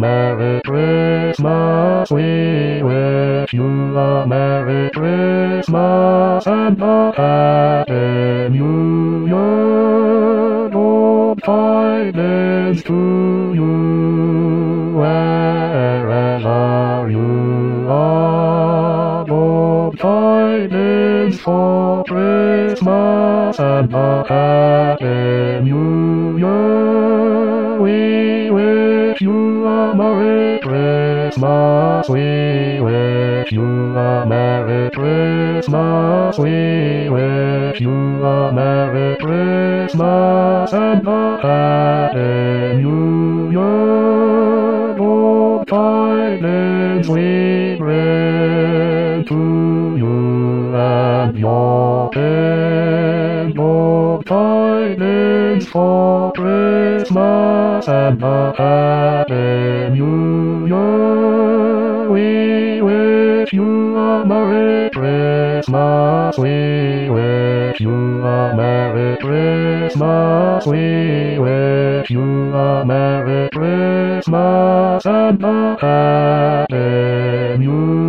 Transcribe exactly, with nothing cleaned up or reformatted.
Merry Christmas. We wish you a Merry Christmas and a Happy New Year. Good tidings to you, wherever you are. Good tidings for Christmas and a Happy New Year. We wish you a Merry Christmas. We wish you a Merry Christmas. We wish you a Merry Christmas and a Happy New Year. Good tidings we bring to you and your kin. Good tidings for Christmas and a Happy New Year. We wish you a Merry Christmas. We wish you a Merry Christmas. We wish you a Merry Christmas and a Happy New Year.